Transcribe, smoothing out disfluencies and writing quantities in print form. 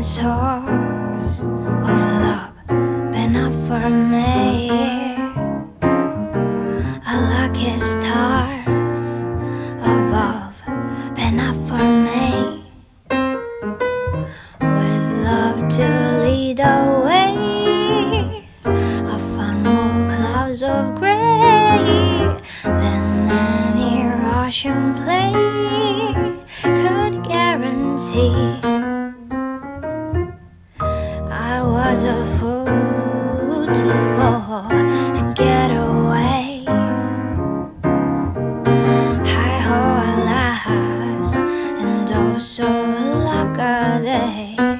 source of love been up for me. A lucky stars above been up for me. With love to lead the way, I found more clouds of gray than any Russian play could guarantee. I was a fool to fall and get away. Hi-ho, alas, and oh so lack a day.